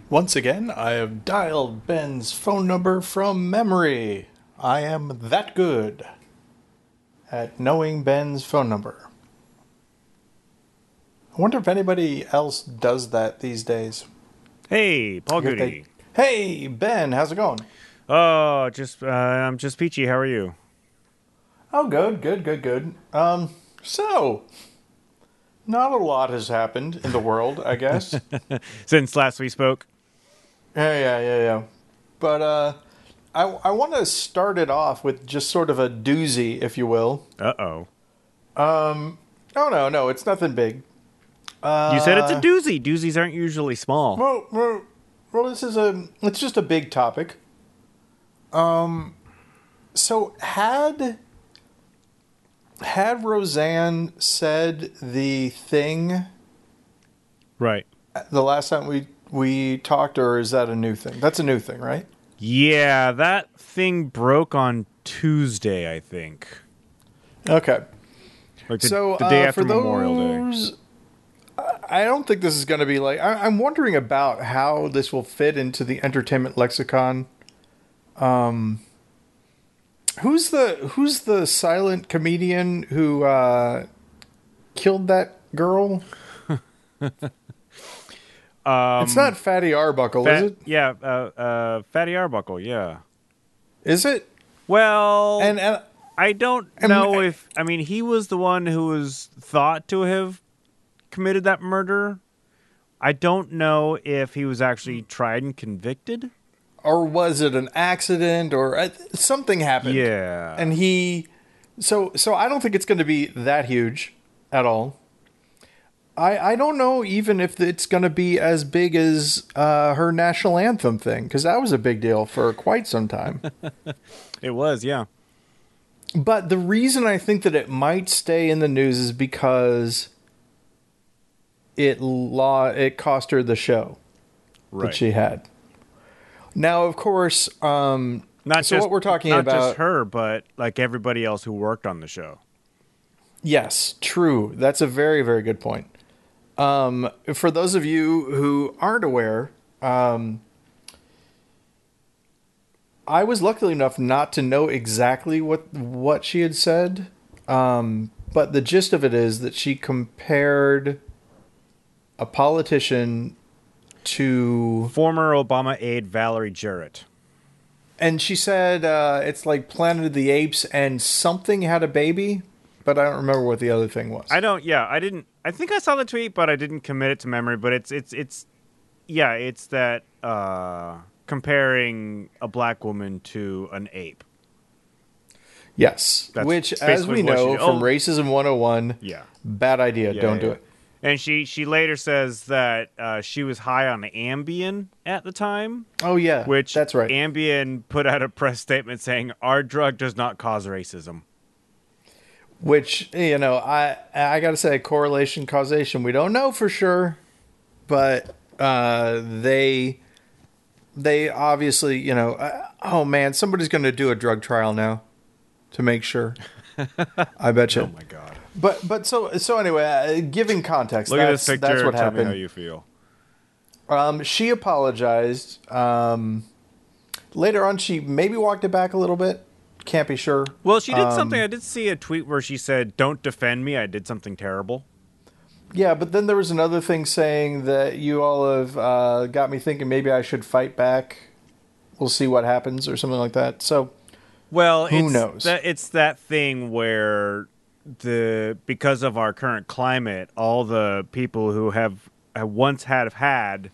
Once again, I have dialed Ben's phone number from memory. I am that good at knowing Ben's phone number. I wonder if anybody else does that these days. Hey, Paul Goody. Hey, Ben, how's it going? Oh, I'm just peachy. How are you? Oh, good. So, not a lot has happened in the world, I guess. Since last we spoke. Yeah. But, I want to start it off with just sort of a doozy, if you will. Uh-oh. Oh, no, it's nothing big. You said it's a doozy. Doozies aren't usually small. Well, it's just a big topic. So had Roseanne said the thing Right. the last time we talked, or is that a new thing? That's a new thing, right? Yeah, that thing broke on Tuesday, I think. Okay. Like the day after for Memorial Day. I don't think this is going to be like... I'm wondering about how this will fit into the entertainment lexicon. Who's the silent comedian who killed that girl? It's not Fatty Arbuckle, is it? Yeah, Fatty Arbuckle, yeah. Is it? Well, And I don't know if... I mean, he was the one who was thought to have committed that murder. I don't know if he was actually tried and convicted. Or was it an accident, or something happened? Yeah. And he... So I don't think it's going to be that huge at all. I don't know even if it's going to be as big as her national anthem thing, because that was a big deal for quite some time. It was, yeah. But the reason I think that it might stay in the news is because it cost her the show that she had. Now, of course, what we're talking about... Not just her, but like everybody else who worked on the show. Yes, true. That's a very, very good point. For those of you who aren't aware, I was lucky enough not to know exactly what she had said, but the gist of it is that she compared a politician to... former Obama aide Valerie Jarrett. And she said it's like Planet of the Apes and something had a baby, but I don't remember what the other thing was. I think I saw the tweet, but I didn't commit it to memory. But it's that comparing a black woman to an ape. Yes, which, as we know from Racism 101, bad idea. Don't do it. And she later says that she was high on Ambien at the time. Oh, yeah, which that's right. Ambien put out a press statement saying, our drug does not cause racism. Which, I got to say, correlation, causation, we don't know for sure. But they obviously, oh, man, somebody's going to do a drug trial now to make sure. I bet you. Oh, my God. But so anyway, giving context, look at this picture. That's what Tell happened. Me how you feel. She apologized. Later on, she maybe walked it back a little bit. Can't be sure. Well, she did something. I did see a tweet where she said, "Don't defend me. I did something terrible." Yeah, but then there was another thing saying that you all have got me thinking maybe I should fight back. We'll see what happens, or something like that. So, well, who knows? It's that thing where because of our current climate, all the people who have once had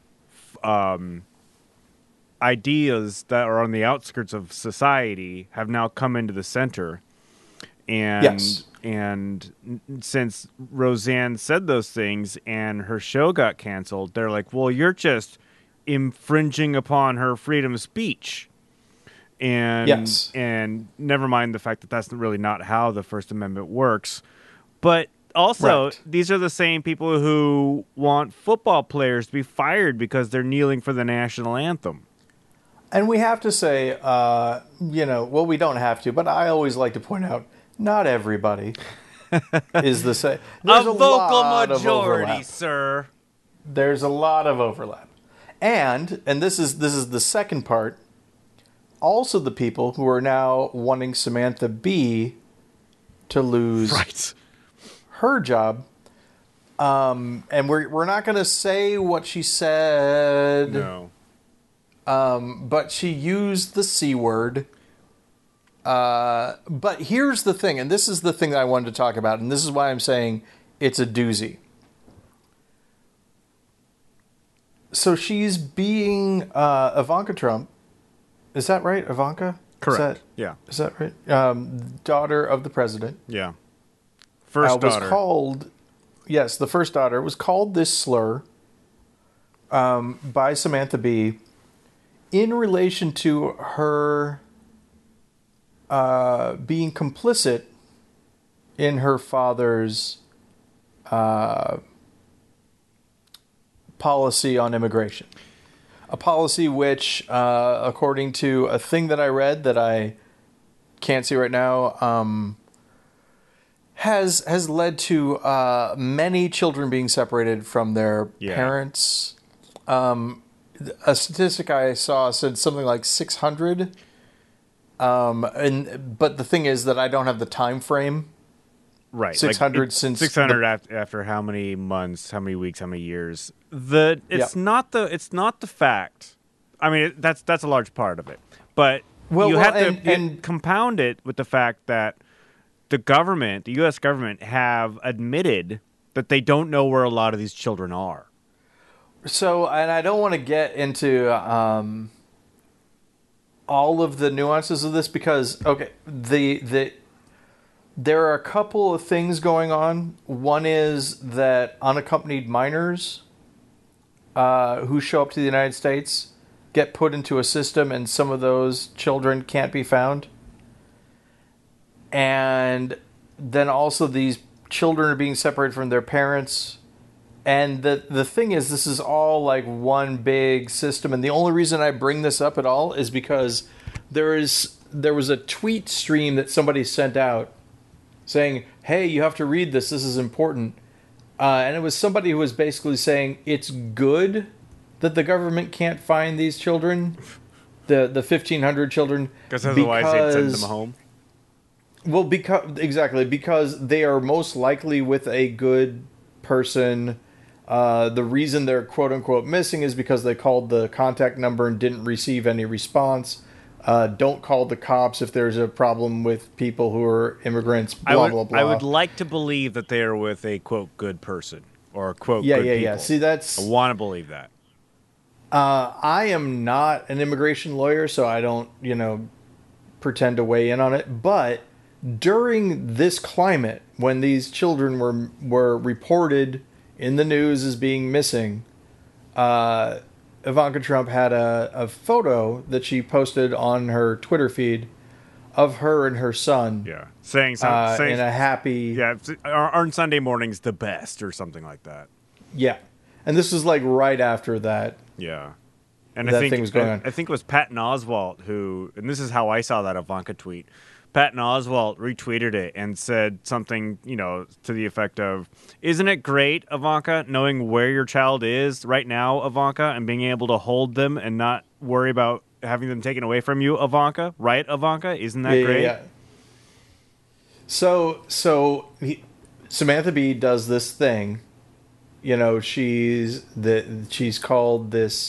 ideas that are on the outskirts of society have now come into the center. And since Roseanne said those things and her show got canceled, they're like, well, you're just infringing upon her freedom of speech. And never mind the fact that that's really not how the First Amendment works. But also, These are the same people who want football players to be fired because they're kneeling for the national anthem. And we have to say, well, we don't have to, but I always like to point out, not everybody is the same. There's a vocal majority, sir. There's a lot of overlap. And this is the second part. Also, the people who are now wanting Samantha Bee to lose her job. And we're not going to say what she said. No. But she used the C word. But here's the thing, and this is the thing that I wanted to talk about, and this is why I'm saying it's a doozy. So she's being Ivanka Trump. Is that right, Ivanka? Correct. Is that right? Daughter of the president. Yeah. First daughter. Was called, yes, the first daughter was called this slur by Samantha Bee in relation to her being complicit in her father's policy on immigration. A policy which, according to a thing that I read that I can't see right now, has led to many children being separated from their parents. A statistic I saw said something like 600. But the thing is that I don't have the time frame. Right. 600 like since 600 after how many months, how many weeks, how many years. It's not the fact. I mean, that's a large part of it. But you have to compound it with the fact that the US government have admitted that they don't know where a lot of these children are. So, and I don't want to get into all of the nuances of this because, okay, there are a couple of things going on. One is that unaccompanied minors who show up to the United States get put into a system, and some of those children can't be found. And then also these children are being separated from their parents. And the thing is, this is all like one big system. And the only reason I bring this up at all is because there was a tweet stream that somebody sent out saying, hey, you have to read this. This is important. And it was somebody who was basically saying it's good that the government can't find these children, the 1,500 children. Because otherwise they'd send them home. Well, because they are most likely with a good person. The reason they're quote-unquote missing is because they called the contact number and didn't receive any response. Don't call the cops if there's a problem with people who are immigrants, blah, blah, blah. I would like to believe that they are with a, quote, good person or a, quote, good people. Yeah. See, I want to believe that. I am not an immigration lawyer, so I don't, pretend to weigh in on it. But during this climate, when these children were reported in the news as being missing, Ivanka Trump had a photo that she posted on her Twitter feed of her and her son. Yeah, saying in a happy. Yeah, aren't Sunday mornings the best or something like that? Yeah, and this was like right after that. Yeah, and that thing was going on. I think it was Patton Oswalt who, and this is how I saw that Ivanka tweet. Patton Oswalt retweeted it and said something, to the effect of, isn't it great, Ivanka, knowing where your child is right now, Ivanka, and being able to hold them and not worry about having them taken away from you, Ivanka? Right, Ivanka? Isn't that great? Yeah. So Samantha Bee does this thing. She's called this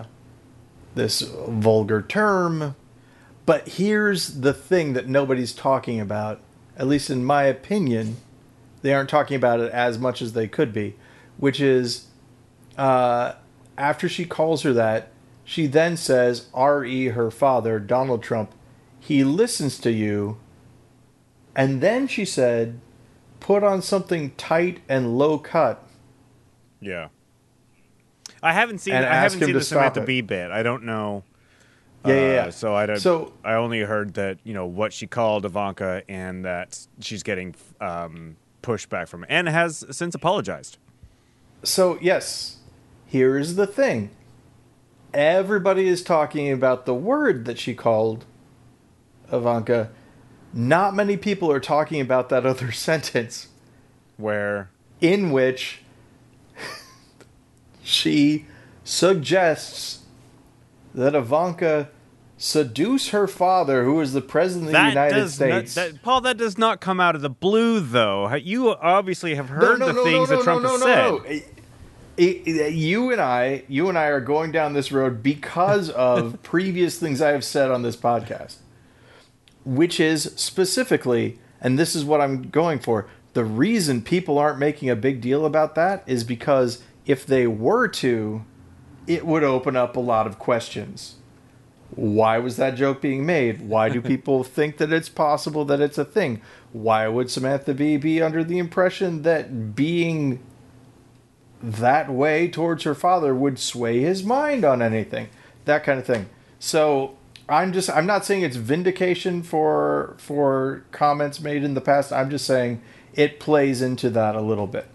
vulgar term. But here's the thing that nobody's talking about, at least in my opinion. They aren't talking about it as much as they could be, which is after she calls her that, she then says, R.E., her father, Donald Trump, he listens to you. And then she said, put on something tight and low cut. Yeah. I haven't seen the Samantha Bee bit. I don't know. Yeah. So I only heard that, what she called Ivanka and that she's getting pushback from it and has since apologized. So, yes, here's the thing. Everybody is talking about the word that she called Ivanka. Not many people are talking about that other sentence. In which she suggests that Ivanka seduce her father, who is the president of the United States. Paul, that does not come out of the blue, though. You obviously have heard the things that Trump has said. You and I are going down this road because of previous things I have said on this podcast, which is specifically, and this is what I'm going for, the reason people aren't making a big deal about that is because if they were to, it would open up a lot of questions. Why was that joke being made? Why do people think that it's possible that it's a thing? Why would Samantha Bee be under the impression that being that way towards her father would sway his mind on anything? That kind of thing. So I'm not saying it's vindication for comments made in the past. I'm just saying it plays into that a little bit.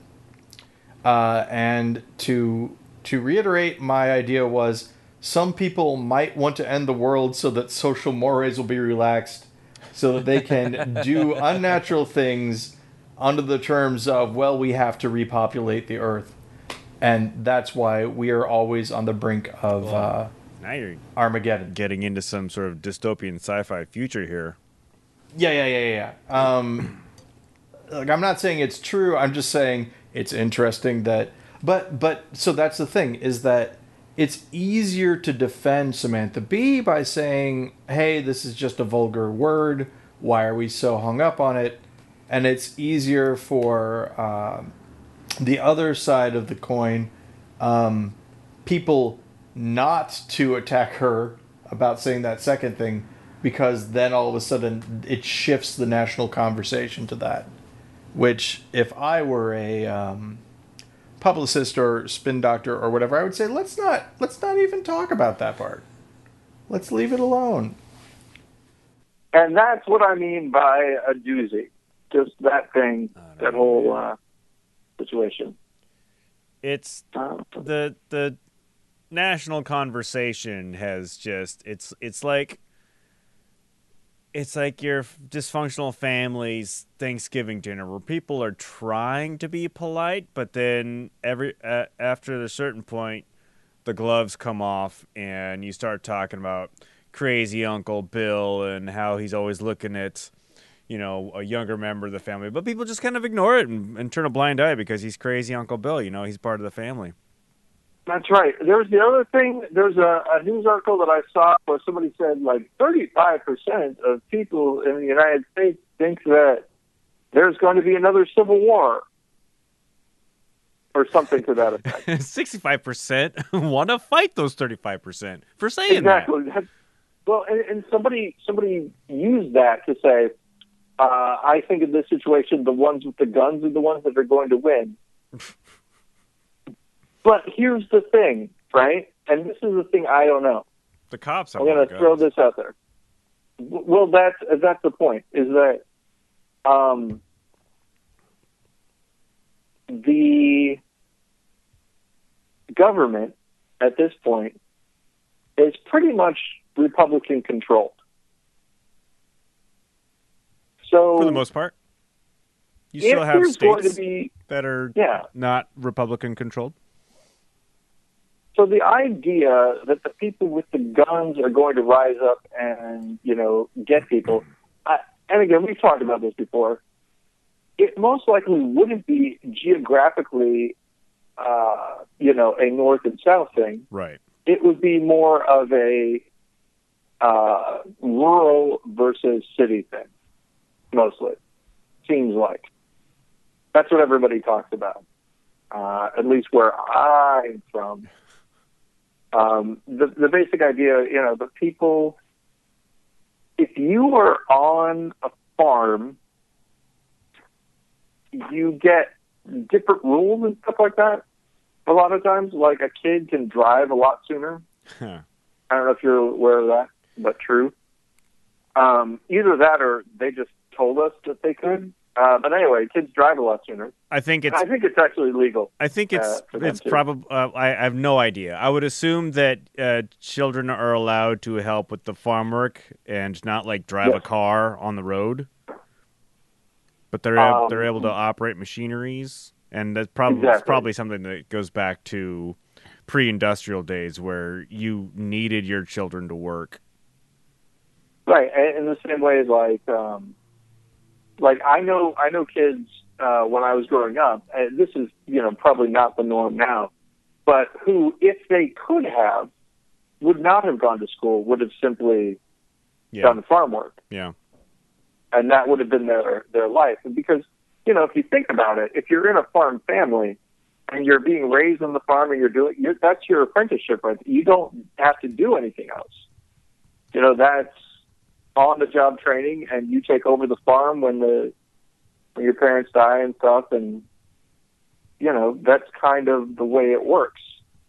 And to reiterate, my idea was some people might want to end the world so that social mores will be relaxed, so that they can do unnatural things under the terms of, well, we have to repopulate the earth. And that's why we are always on the brink of now you're Armageddon. Getting into some sort of dystopian sci-fi future here. Yeah. Like, I'm not saying it's true. I'm just saying it's interesting that... But so that's the thing, is that it's easier to defend Samantha Bee by saying, hey, this is just a vulgar word. Why are we so hung up on it? And it's easier for... the other side of the coin, people not to attack her about saying that second thing, because then all of a sudden it shifts the national conversation to that. Which, if I were a publicist or spin doctor or whatever, I would say, let's not even talk about that part. Let's leave it alone. And that's what I mean by a doozy. Just that thing, that whole... situation. It's the national conversation has just it's like your dysfunctional family's Thanksgiving dinner where people are trying to be polite, but then after a certain point the gloves come off and you start talking about crazy Uncle Bill and how he's always looking at a younger member of the family, but people just kind of ignore it and turn a blind eye because he's crazy Uncle Bill. He's part of the family. That's right. There's the other thing. There's a news article that I saw where somebody said 35% of people in the United States think that there's going to be another civil war or something to that effect. 65% want to fight those 35% for saying exactly. that. Well, and somebody used that to say, I think in this situation, the ones with the guns are the ones that are going to win. But here's the thing, right? And this is the thing I don't know. The cops have I'm going to throw this out there. Well, that's the point, is that the government at this point is pretty much Republican controlled. So, for the most part, you still have states that are not Republican controlled. So the idea that the people with the guns are going to rise up and get people, and again, we've talked about this before. It most likely wouldn't be geographically, a north and south thing. Right. It would be more of a rural versus city thing. Mostly, seems like. That's what everybody talks about, at least where I'm from. The basic idea, the people, if you are on a farm, you get different rules and stuff like that. A lot of times, like a kid can drive a lot sooner. I don't know if you're aware of that, but true. Either that or they just told us that they could. But anyway, kids drive a lot sooner. I think it's actually legal. I think it's probably. I have no idea. I would assume that children are allowed to help with the farm work and not drive a car on the road. But they're able to operate machineries, and that's probably something that goes back to pre-industrial days where you needed your children to work. Right, in the same way, like I know kids when I was growing up, and this is probably not the norm now, but who, if they could have, would not have gone to school, would have simply done farm work. Yeah, and that would have been their life. And because if you think about it, if you're in a farm family and you're being raised on the farm and that's your apprenticeship, right? You don't have to do anything else. That's on-the-job training, and you take over the farm when your parents die and stuff, and that's kind of the way it works.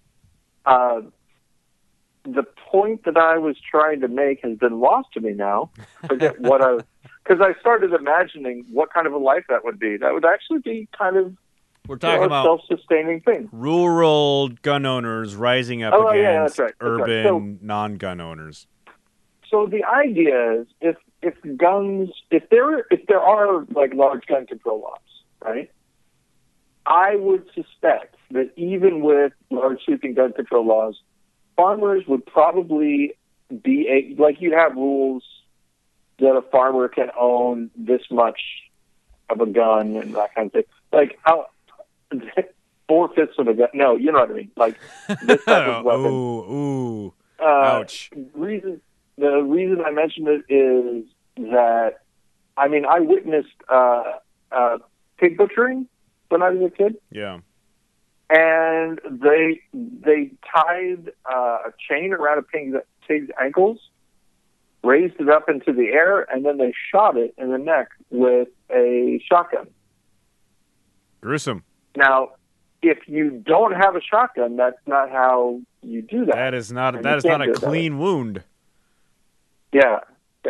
The point that I was trying to make has been lost to me now. Forget because I started imagining what kind of a life that would be. That would actually be kind of we're talking about self-sustaining thing. Rural gun owners rising up against urban non-gun owners. So the idea is, if there are like large gun control laws, right? I would suspect that even with large sweeping gun control laws, farmers would probably be you'd have rules that a farmer can own this much of a gun and that kind of thing. Like how 4/5 of a gun? No, you know what I mean. Like this type of weapon. Ooh, ouch. The reason I mentioned it is that, I witnessed pig butchering when I was a kid. Yeah. And they tied a chain around a pig's ankles, raised it up into the air, and then they shot it in the neck with a shotgun. Gruesome. Now, if you don't have a shotgun, that's not how you do that. That is not a clean wound. Yeah.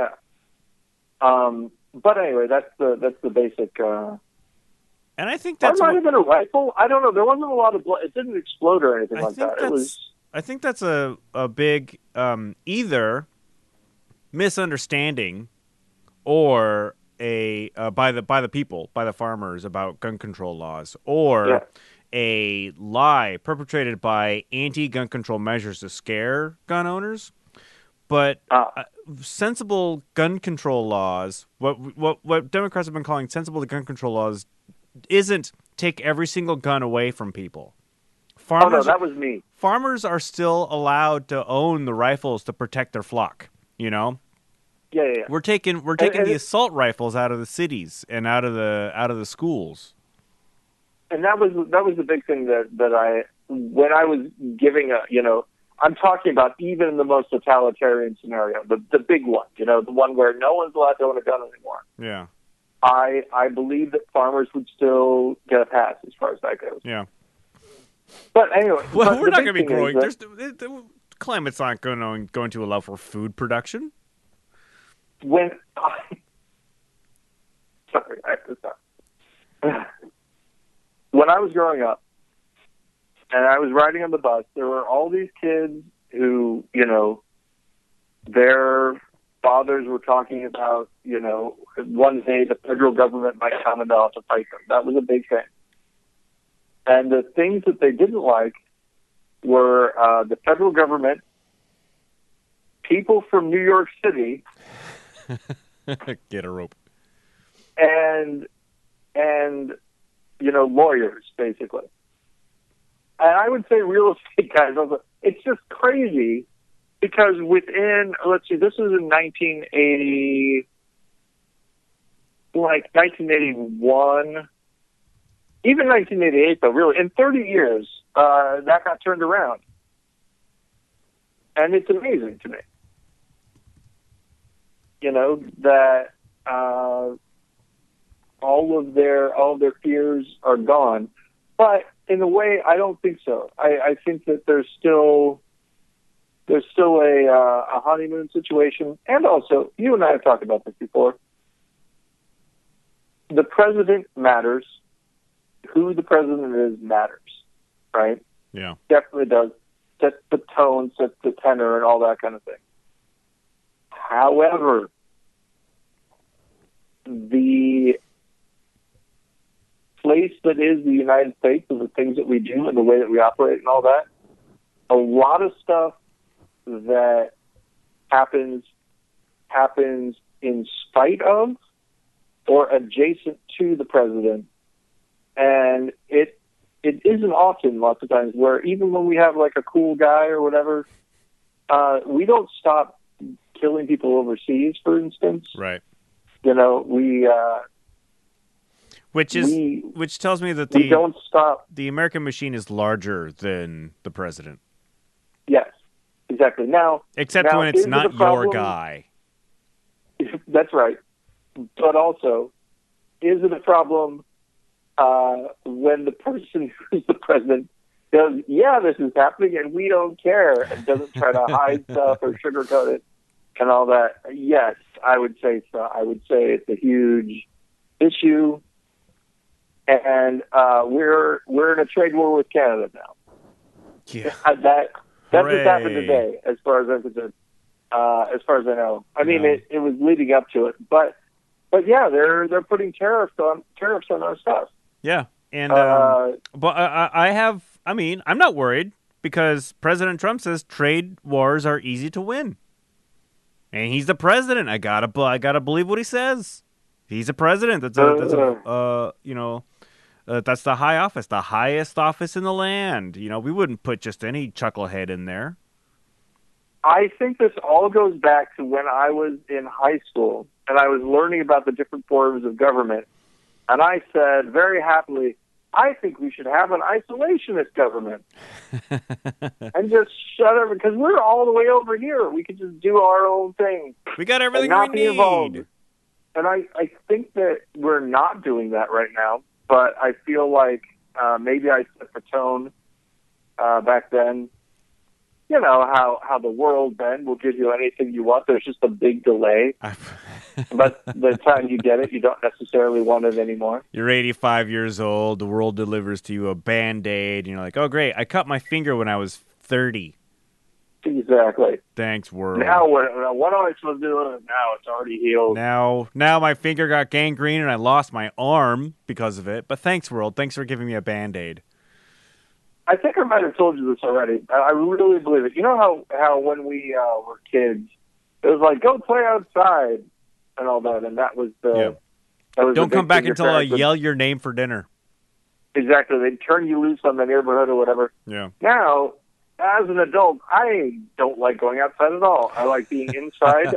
But anyway, that's the basic. And I think that might have been a rifle. I don't know. There wasn't a lot of blood. It didn't explode or anything like that. I think that's a big either misunderstanding or by the people, by the farmers about gun control laws, or a lie perpetrated by anti-gun control measures to scare gun owners. But sensible gun control laws, what Democrats have been calling sensible gun control laws, isn't take every single gun away from people. Farmers, that was me. Farmers are still allowed to own the rifles to protect their flock. Yeah. We're taking the assault rifles out of the cities and out of the schools. And that was the big thing that I, when I was giving I'm talking about even in the most totalitarian scenario, the big one, the one where no one's allowed to own a gun anymore. Yeah. I believe that farmers would still get a pass as far as that goes. Yeah. But anyway, well, we're not going to be growing. The climate's not going to allow for food production. When I have to stop. When I was growing up, and I was riding on the bus, there were all these kids who, their fathers were talking about, one day the federal government might come and they'll have to fight them. That was a big thing. And the things that they didn't like were the federal government, people from New York City. Get a rope. And lawyers, basically. And I would say real estate guys, it's just crazy because within, let's see, this was in 1981, even 1988, though, really. In 30 years, that got turned around. And it's amazing to me. That all of their fears are gone. But in a way, I don't think so. I think that there's still a honeymoon situation. And also, you and I have talked about this before. The president matters. Who the president is matters, right? Yeah. Definitely does. Sets the tone, sets the tenor, and all that kind of thing. However, the place that is the United States and the things that we do and the way that we operate and all that a lot of stuff that happens in spite of or adjacent to the president. And it isn't often, lots of times, where even when we have like a cool guy or whatever, we don't stop killing people overseas, for instance. Right. You know, which tells me that we don't stop. The American machine is larger than the president. Yes, exactly. Now, when it's not your guy. That's right. But also, is it a problem when the person who's the president goes, yeah, this is happening and we don't care, and doesn't try to hide stuff or sugarcoat it and all that? Yes, I would say so. I would say it's a huge issue, and we're in a trade war with Canada now. Yeah. That just happened today, as far as I'm concerned. As far as I know, I mean, it was leading up to it, but yeah, they're putting tariffs on our stuff. Yeah, and but I'm not worried because President Trump says trade wars are easy to win, and he's the president. I gotta believe what he says. He's a president. That's the high office, the highest office in the land. You know, we wouldn't put just any chucklehead in there. I think this all goes back to when I was in high school and I was learning about the different forms of government. And I said very happily, I think we should have an isolationist government and just shut everything, because we're all the way over here. We could just do our own thing. We got everything we need. Involved. And I think that we're not doing that right now, but I feel like maybe I set the tone back then. You know, how the world then will give you anything you want. There's just a big delay. But the time you get it, you don't necessarily want it anymore. You're 85 years old. The world delivers to you a Band-Aid. And you're like, oh, great. I cut my finger when I was 30. Exactly. Thanks, world. Now, what am I supposed to do? Now it's already healed. Now my finger got gangrene and I lost my arm because of it. But thanks, world. Thanks for giving me a Band-Aid. I think I might have told you this already. I really believe it. You know how when we were kids, it was like, go play outside and all that, and that was the... Yeah. That was Don't come back until I yell your name for dinner. Exactly. They'd turn you loose on the neighborhood or whatever. Yeah. Now, as an adult, I don't like going outside at all. I like being inside.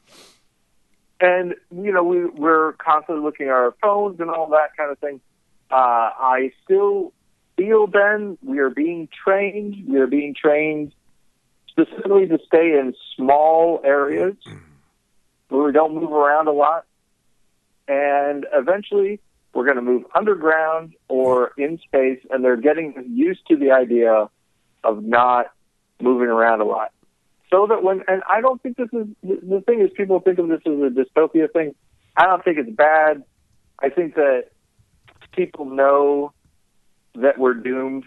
And, you know, we're constantly looking at our phones and all that kind of thing. I still feel, Ben, we are being trained. We are being trained specifically to stay in small areas where we don't move around a lot. And eventually, we're going to move underground or in space, and they're getting used to the idea of not moving around a lot. So that and I don't think this is, the thing is, people think of this as a dystopia thing. I don't think it's bad. I think that people know that we're doomed.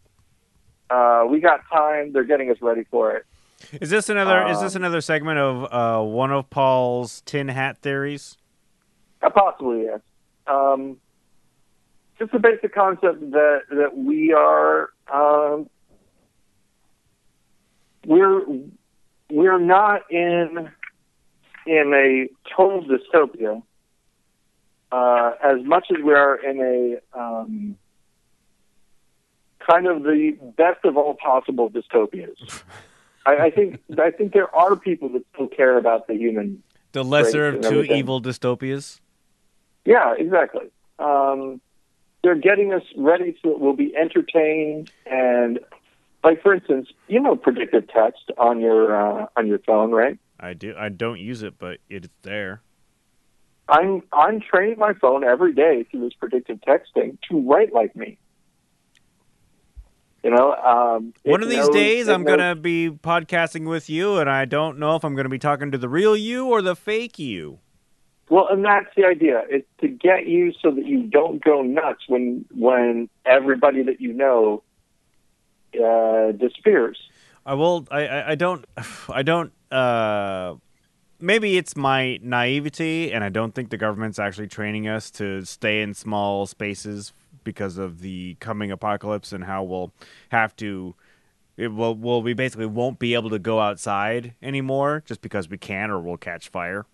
We got time. They're getting us ready for it. Is this another segment of one of Paul's tin hat theories? Possibly, yes. Just the basic concept that we are we're not in a total dystopia as much as we are in a kind of the best of all possible dystopias. I think there are people that still care about the human. The lesser of two evil dystopias. Yeah, exactly. They're getting us ready so that we'll be entertained, and like, for instance, you know, predictive text on your phone, right? I do. I don't use it, but it's there. I'm training my phone every day through this predictive texting to write like me. You know, one of these days I'm going to be podcasting with you, and I don't know if I'm going to be talking to the real you or the fake you. Well, and that's the idea. It's to get you so that you don't go nuts when everybody that you know disappears. I don't. Maybe it's my naivety, and I don't think the government's actually training us to stay in small spaces because of the coming apocalypse and how we'll have to We basically won't be able to go outside anymore just because we can, or we'll catch fire.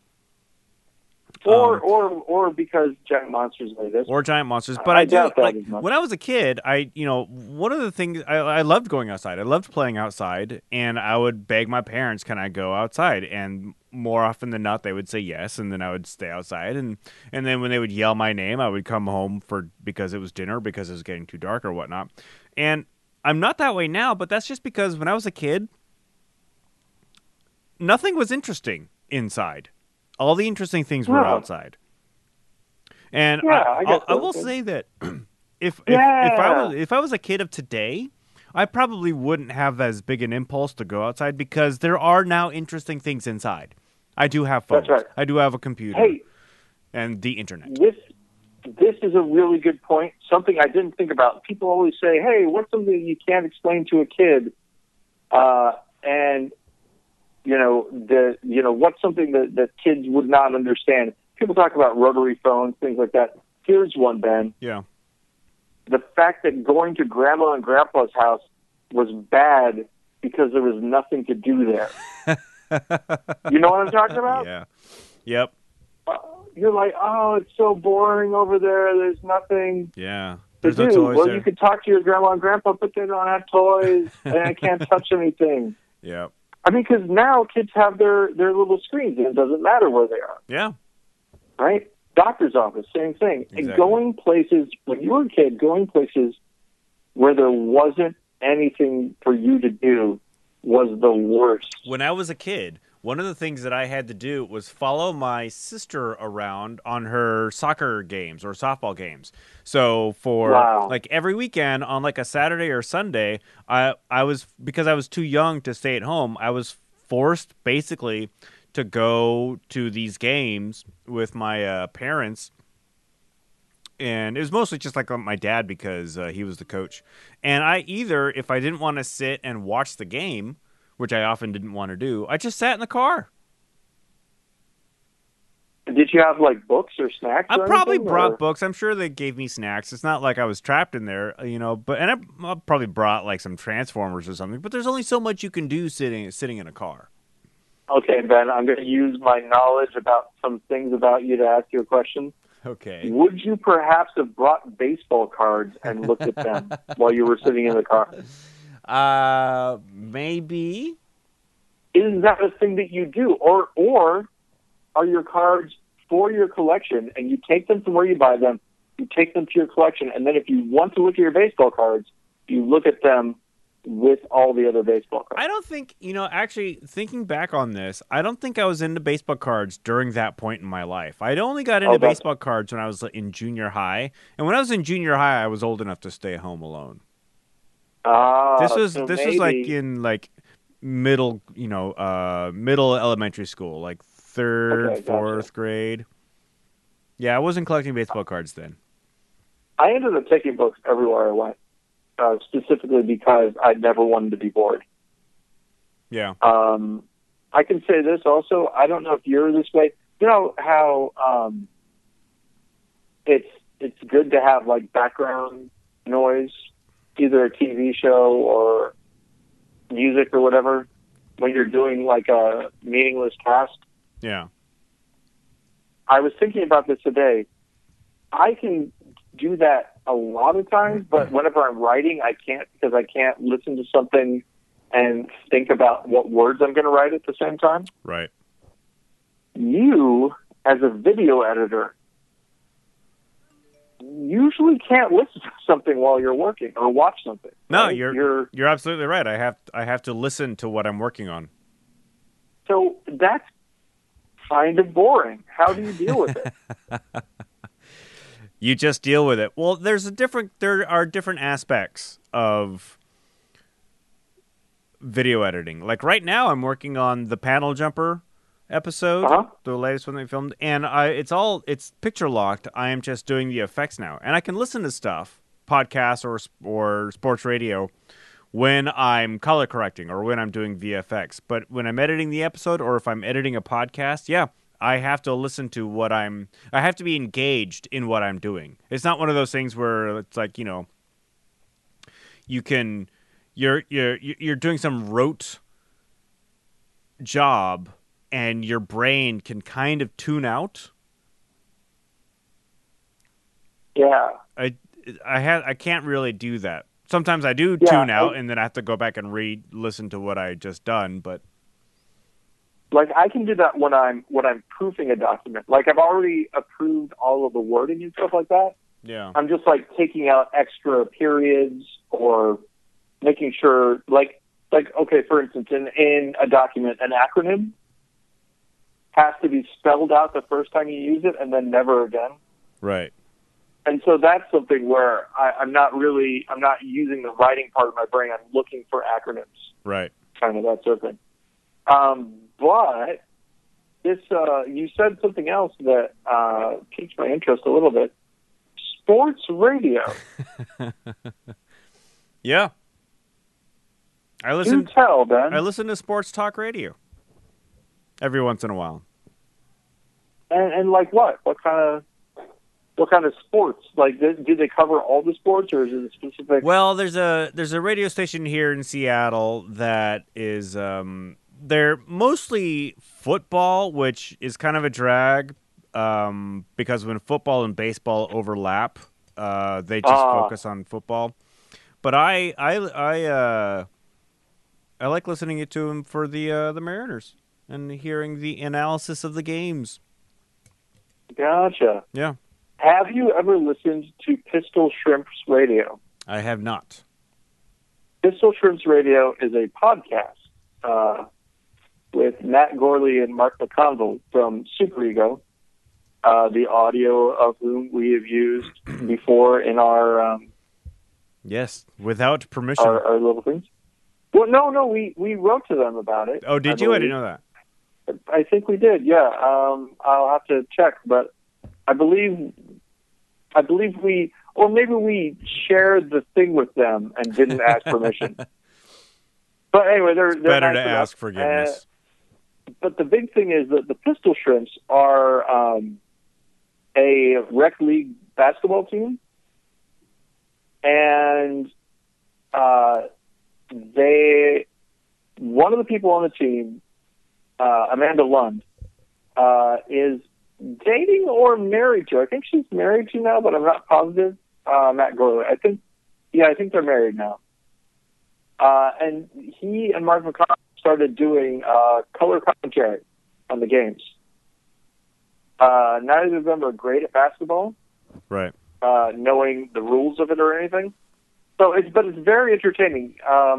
Or because giant monsters like this. Or giant monsters. But I do, like, when I was a kid, one of the things, I loved going outside. I loved playing outside, and I would beg my parents, can I go outside? And more often than not, they would say yes, and then I would stay outside. And then when they would yell my name, I would come home because it was dinner, because it was getting too dark or whatnot. And I'm not that way now, but that's just because when I was a kid, nothing was interesting inside. All the interesting things were outside. And I will say that if I was a kid of today, I probably wouldn't have as big an impulse to go outside, because there are now interesting things inside. I do have phones. That's right. I do have a computer. And the internet. This is a really good point. Something I didn't think about. People always say, "Hey, what's something you can't explain to a kid?" And what's something that kids would not understand? People talk about rotary phones, things like that. Here's one, Ben. Yeah. The fact that going to Grandma and Grandpa's house was bad because there was nothing to do there. You know what I'm talking about? Yeah. Yep. You're like, oh, it's so boring over there. There's nothing. Yeah. There's no toys. Well, you could talk to your grandma and grandpa, but they don't have toys, and I can't touch anything. Yeah. I mean, because now kids have their little screens, and it doesn't matter where they are. Yeah. Right? Doctor's office, same thing. Exactly. And going places, when you were a kid, going places where there wasn't anything for you to do was the worst. When I was a kid, one of the things that I had to do was follow my sister around on her soccer games or softball games. So for like every weekend on like a Saturday or Sunday, I was, because I was too young to stay at home, I was forced basically to go to these games with my parents. And it was mostly just like my dad, because he was the coach. And I either, if I didn't want to sit and watch the game, which I often didn't want to do, I just sat in the car. Did you have like books or snacks? I probably brought books. I'm sure they gave me snacks. It's not like I was trapped in there, But I probably brought like some Transformers or something. But there's only so much you can do sitting in a car. Okay, Ben, I'm going to use my knowledge about some things about you to ask you a question. Okay. Would you perhaps have brought baseball cards and looked at them while you were sitting in the car? Maybe. Is that a thing that you do? Or are your cards for your collection, and you take them from where you buy them, you take them to your collection, and then if you want to look at your baseball cards, you look at them with all the other baseball cards? I don't think, actually thinking back on this, I don't think I was into baseball cards during that point in my life. I'd only got into baseball cards when I was in junior high. And when I was in junior high, I was old enough to stay home alone. This was like in like middle elementary school, like third, fourth grade. Yeah, I wasn't collecting baseball cards then. I ended up taking books everywhere I went. Specifically because I never wanted to be bored. Yeah. I can say this also. I don't know if you're this way. You know how it's good to have like background noise, either a TV show or music or whatever, when you're doing like a meaningless task. Yeah. I was thinking about this today. I can do that a lot of times, but whenever I'm writing, I can't, because I can't listen to something and think about what words I'm going to write at the same time. Right. You, as a video editor, usually can't listen to something while you're working or watch something. No, right? You're absolutely right. I have to listen to what I'm working on. So that's kind of boring. How do you deal with it? You just deal with it. Well, there are different aspects of video editing. Like right now, I'm working on the Panel Jumper episode, the latest one they filmed, and it's picture locked. I am just doing the effects now, and I can listen to stuff, podcasts or sports radio, when I'm color correcting or when I'm doing VFX. But when I'm editing the episode, or if I'm editing a podcast, yeah, I have to listen to I have to be engaged in what I'm doing. It's not one of those things where it's like, you you're doing some rote job, and your brain can kind of tune out. Yeah. I can't really do that. Sometimes I do tune out, and then I have to go back and listen to what I just done. But like I can do that when I'm proofing a document. Like I've already approved all of the wording and stuff like that. yeah, I'm just like taking out extra periods or making sure like okay, for instance, in a document, an acronym has to be spelled out the first time you use it and then never again. right. And so that's something where I'm not using the writing part of my brain. I'm looking for acronyms. Right. Kind of that sort of thing. But this, you said something else that piqued my interest a little bit. Sports radio. Yeah. I listen to sports talk radio every once in a while. And like what? What kind of sports? Like, do they cover all the sports, or is it a specific? Well, there's a radio station here in Seattle that is they're mostly football, which is kind of a drag because when football and baseball overlap, they just focus on football. But I like listening to them for the Mariners and hearing the analysis of the games. Gotcha. Yeah. Have you ever listened to Pistol Shrimps Radio? I have not. Pistol Shrimps Radio is a podcast with Matt Gorley and Mark McConville from Super Ego, the audio of whom we have used before in our yes, without permission. Our little things. Well, no, we wrote to them about it. Oh, did you? I didn't know that. I think we did. Yeah, I'll have to check, but I believe we, or maybe we shared the thing with them and didn't ask permission. But anyway, they're better nice to ask forgiveness. But the big thing is that the Pistol Shrimps are a rec league basketball team, and one of the people on the team, Amanda Lund, is dating or married to. I think she's married to now, but I'm not positive. Matt Gorley. I think they're married now. And he and Mark McConnell started doing color commentary on the games. Neither of them are great at basketball, right? Knowing the rules of it or anything. So it's very entertaining.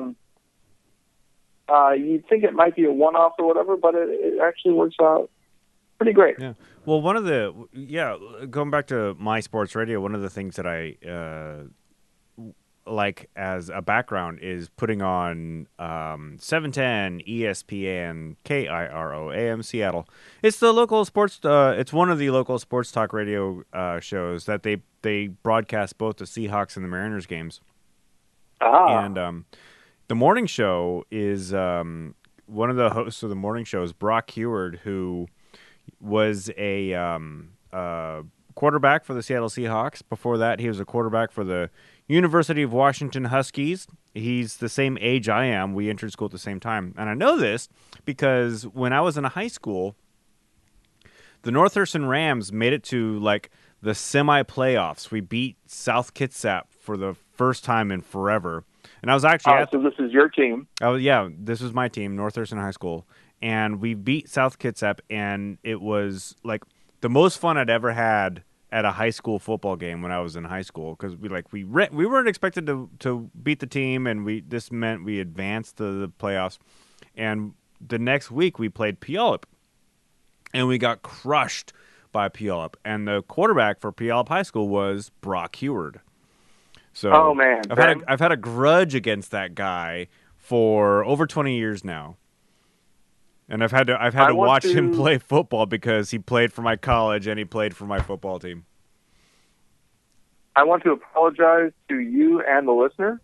You'd think it might be a one-off or whatever, but it actually works out pretty great. Yeah. Well, going back to my sports radio, one of the things that I like as a background is putting on 710 ESPN KIRO AM Seattle. It's the local sports. It's one of the local sports talk radio shows that they broadcast both the Seahawks and the Mariners games. And the morning show is one of the hosts of the morning show is Brock Heward, who was a quarterback for the Seattle Seahawks. Before that, he was a quarterback for the University of Washington Huskies. He's the same age I am. We entered school at the same time. And I know this because when I was in high school, the North Thurston Rams made it to like the semi-playoffs. We beat South Kitsap for the first time in forever. And I was actually so this is your team. Oh yeah, this was my team, North Thurston High School. And we beat South Kitsap, and it was like the most fun I'd ever had at a high school football game when I was in high school, because we weren't expected to beat the team, and this meant we advanced to the playoffs. And the next week we played Puyallup, and we got crushed by Puyallup. And the quarterback for Puyallup High School was Brock Heward. So oh man, I've had a grudge against that guy for over 20 years now. And I've had to watch him play football because he played for my college and he played for my football team. I want to apologize to you and the listener.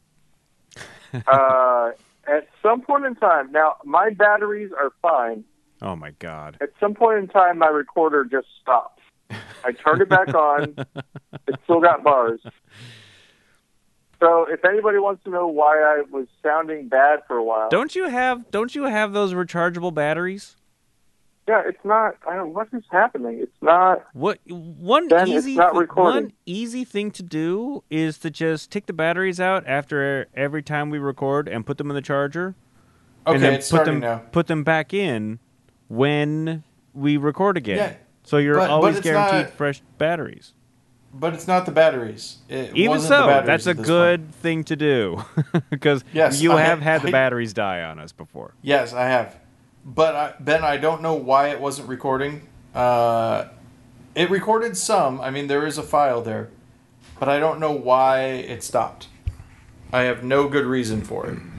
At some point in time, now my batteries are fine. Oh my God. At some point in time, my recorder just stopped. I turned it back on. It still got bars. So if anybody wants to know why I was sounding bad for a while, Don't you have those rechargeable batteries? yeah, it's not. I don't. What is happening? It's not. One Ben, it's not recording. one easy thing to do is to just take the batteries out after every time we record and put them in the charger. Okay, and then it's starting now. Put them back in when we record again. Yeah, so you're always it's guaranteed not, fresh batteries. But it's not the batteries. Even so, that's a good thing to do because you have had the batteries die on us before. Yes, I have. But Ben, I don't know why it wasn't recording. It recorded some. I mean, there is a file there, but I don't know why it stopped. I have no good reason for it.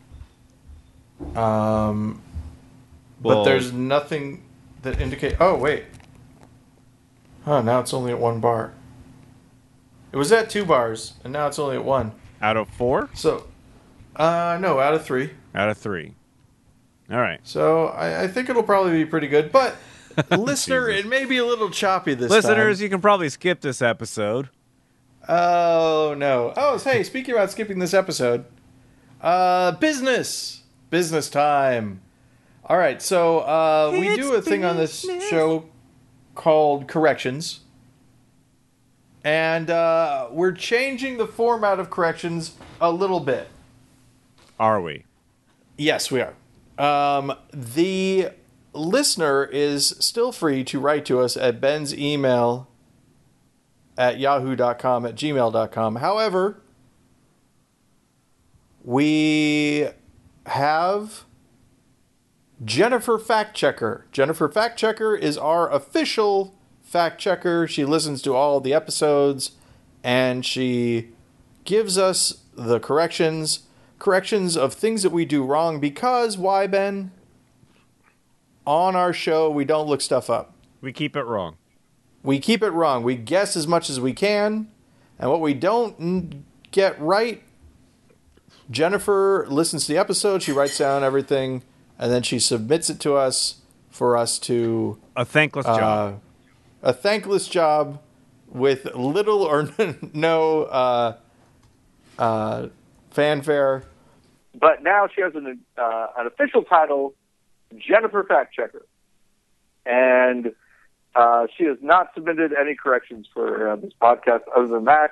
But there's nothing that indicate. Oh wait. Now it's only at 1 bar. It was at 2 bars, and now it's only at 1. Out of 4? So, no, out of 3. Out of 3. All right. So I think it'll probably be pretty good. But listener, it may be a little choppy this time. Listeners, you can probably skip this episode. Oh no. Oh, hey, speaking about skipping this episode, business time. All right, so we do a thing on this show called Corrections. And we're changing the format of Corrections a little bit. Are we? Yes, we are. The listener is still free to write to us at Ben's email at yahoo.com, at gmail.com. However, we have Jennifer Fact Checker. Jennifer Fact Checker is our official fact checker. She listens to all the episodes and she gives us the corrections of things that we do wrong because, why, Ben? On our show, we don't look stuff up. We keep it wrong. We keep it wrong. We guess as much as we can, and what we don't get right, Jennifer listens to the episode, she writes down everything, and then she submits it to us for us to... A thankless job. A thankless job with little or no fanfare. But now she has an official title, Jennifer Fact Checker. And she has not submitted any corrections for this podcast other than that.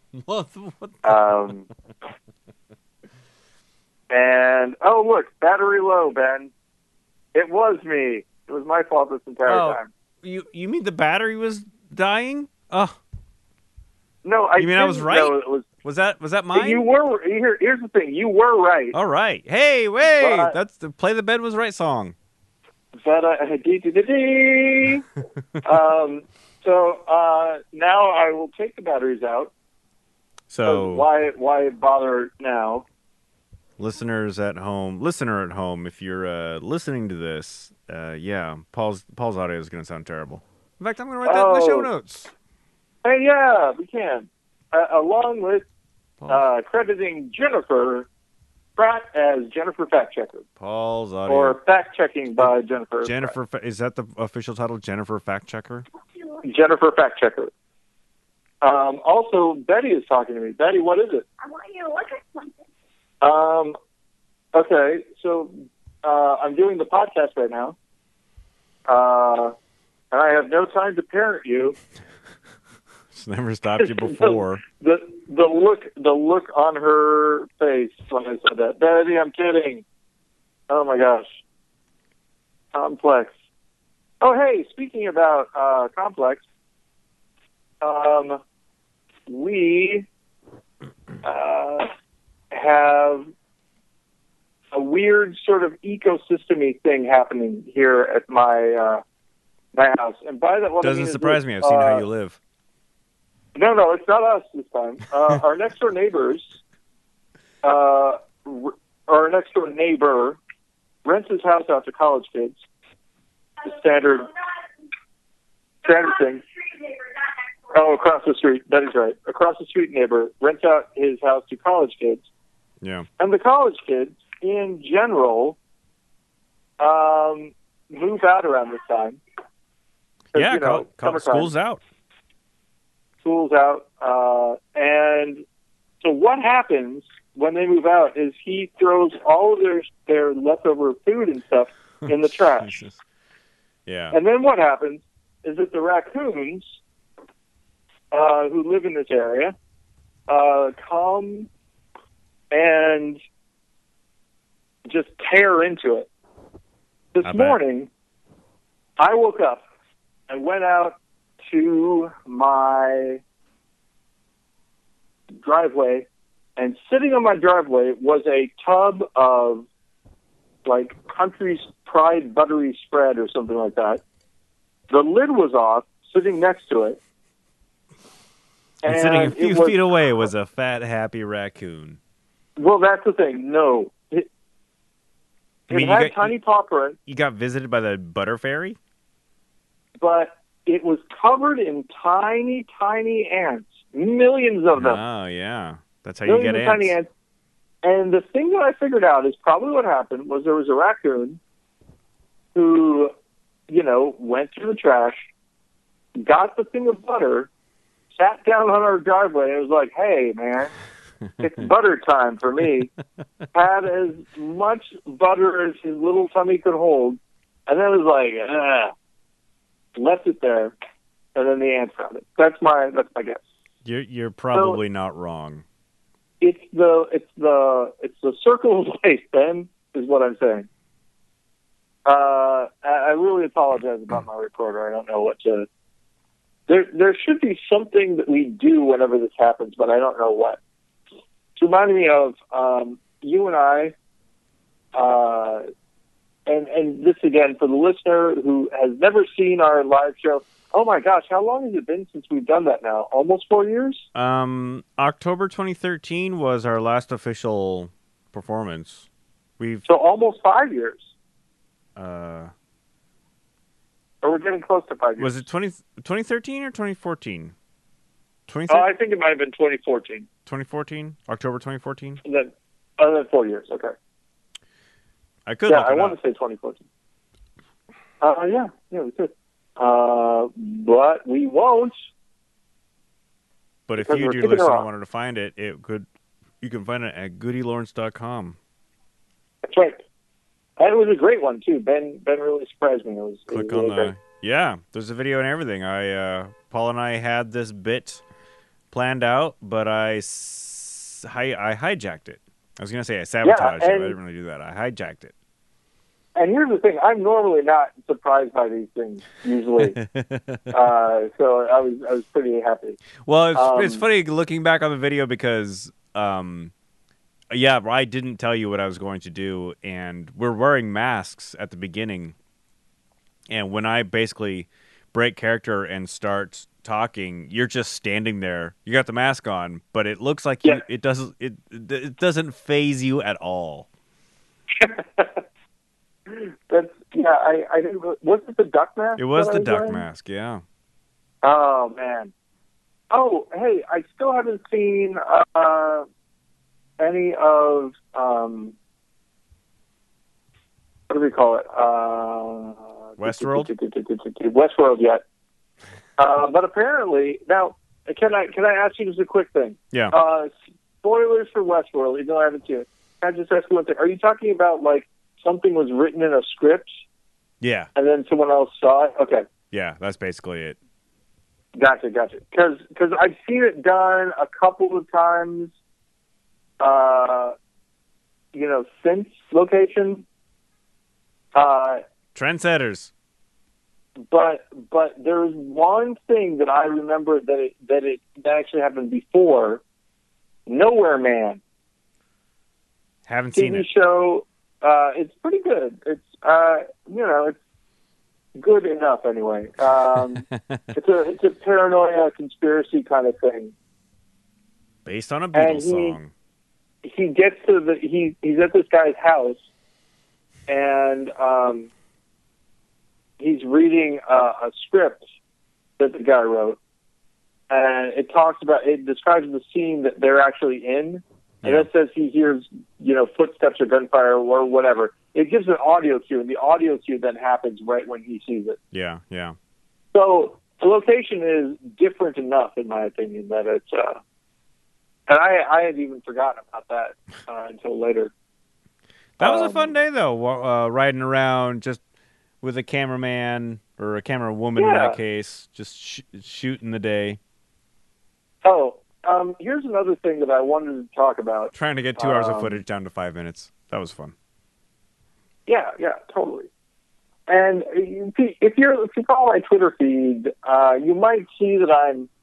And, oh, look, battery low, Ben. It was me. It was my fault this entire time. You mean the battery was dying? Oh. No, I mean I was right? Was that mine? You were. Here's the thing. You were right. All right. Hey, wait. That's the Play the Bed Was Right song. But so now I will take the batteries out. So why bother now? Listener at home, if you're listening to this, Paul's audio is going to sound terrible. In fact, I'm going to write that in the show notes. Hey, yeah, we can. Along with crediting Jennifer Pratt as Jennifer Fact Checker. Paul's audio. Or Fact Checking by Jennifer. Jennifer, is that the official title? Jennifer Fact Checker? Jennifer Fact Checker. Also, Betty is talking to me. Betty, what is it? I want you to look at something. Okay, so I'm doing the podcast right now, and I have no time to parent you. It's never stopped you before. the look on her face when I said that. Betty, I'm kidding. Oh my gosh. Complex. Oh hey, speaking about Complex, we have a weird sort of ecosystem-y thing happening here at my house. And by that, what doesn't I mean surprise me. I've seen how you live. No, it's not us this time. Our next door neighbors, our next door neighbor rents his house out to college kids. The standard thing. Oh, across the street. That is right. Across the street neighbor rents out his house to college kids. Yeah. And the college kids, in general, move out around this time. Yeah, school's out. School's out. And So what happens when they move out is he throws all of their leftover food and stuff in the trash. Jesus. Yeah. And then what happens is that the raccoons who live in this area come and just tear into it. This morning, I woke up and went out to my driveway, and sitting on my driveway was a tub of like Country's Pride buttery spread or something like that. The lid was off, sitting next to it. And sitting a few feet away was a fat, happy raccoon. Well, that's the thing. No. It had tiny paw prints. You got visited by the butter fairy? But it was covered in tiny, tiny ants. Millions of them. Oh, yeah. That's how you get ants. Tiny ants. And the thing that I figured out is probably what happened was there was a raccoon who, went through the trash, got the thing of butter, sat down on our driveway, and was like, hey, man, it's butter time for me. Had as much butter as his little tummy could hold, and then was like, left it there, and then the ants found it. That's my guess. You're probably not wrong. It's the circle of life, Ben, is what I'm saying. I really apologize about my recorder. I don't know what to. There should be something that we do whenever this happens, but I don't know what. It's reminding me of you and I, and this again for the listener who has never seen our live show. Oh my gosh, how long has it been since we've done that now? Almost 4 years? October 2013 was our last official performance. So almost 5 years. Or we're getting close to 5 years. Was it 2013 or 2014? I think it might have been 2014. 2014? October 2014? And then 4 years, okay. I could look it I want to say 2014. Yeah, we could. But we won't. But if you do listen and wanted to find it, you can find it at goodylawrence.com. That's right. And it was a great one too. Ben really surprised me. Click on the yeah. There's a video and everything. Paul and I had this bit planned out, but I hijacked it. I was gonna say I sabotaged it. I didn't really do that. I hijacked it. And here's the thing: I'm normally not surprised by these things usually, so I was pretty happy. Well, it's funny looking back on the video because, I didn't tell you what I was going to do, and we're wearing masks at the beginning, and when I basically break character and start talking, you're just standing there. You got the mask on, but it looks like it doesn't faze you at all. I think was it the duck mask? It was the duck mask, yeah. Oh man. Oh, hey, I still haven't seen any of what do we call it? Westworld? Westworld yet. But apparently now can I ask you just a quick thing? Yeah. Spoilers for Westworld, even though I haven't seen it. Can I just ask you one thing? Are you talking about like something was written in a script? Yeah. And then someone else saw it? Okay. Yeah, that's basically it. Gotcha. Because I've seen it done a couple of times, since location. Trendsetters. But there's one thing that I remember that actually happened before. Nowhere Man. Haven't seen it. TV show. It's pretty good. It's it's good enough anyway. It's a paranoia conspiracy kind of thing. Based on a Beatles song. He gets to he's at this guy's house, and he's reading a script that the guy wrote, and it describes the scene that they're actually in. And it says he hears, footsteps or gunfire or whatever. It gives an audio cue, and the audio cue then happens right when he sees it. Yeah. So the location is different enough, in my opinion, that it's. And I had even forgotten about that until later. That was a fun day, though, riding around just with a cameraman or a camera woman in that case, just shooting the day. Oh, here's another thing that I wanted to talk about. Trying to get 2 hours of footage down to 5 minutes. That was fun. Yeah, totally. And if you follow my Twitter feed, you might see that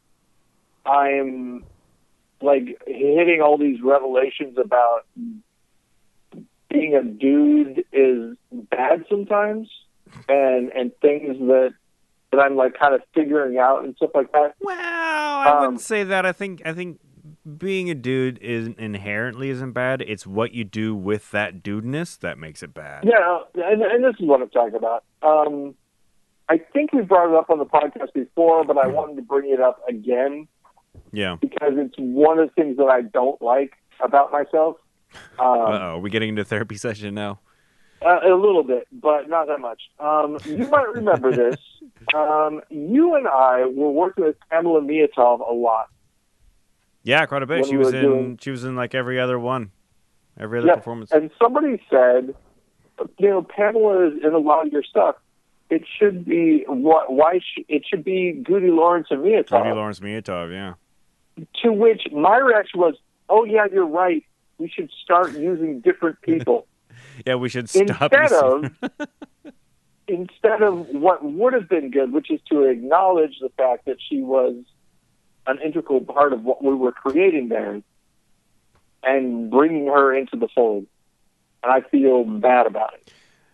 I'm like hitting all these revelations about being a dude is bad sometimes, and things that I'm like kind of figuring out and stuff like that. Well, I wouldn't say that. I think being a dude inherently isn't bad. It's what you do with that dudeness that makes it bad. Yeah, and this is what I'm talking about. I think we brought it up on the podcast before, but I wanted to bring it up again. Yeah. Because it's one of the things that I don't like about myself. Are we getting into a therapy session now? A little bit, but not that much. You might remember this. You and I were working with Pamela Miatov a lot. Yeah, quite a bit. She was in like every other performance. And somebody said, Pamela is in a lot of your stuff. It should be it should be Goody Lawrence and Miatov. Goody Lawrence Miatov, yeah. To which my reaction was, "Oh yeah, you're right. We should start using different people." Yeah, we should stop. Instead of what would have been good, which is to acknowledge the fact that she was an integral part of what we were creating there, and bringing her into the fold. And I feel bad about it.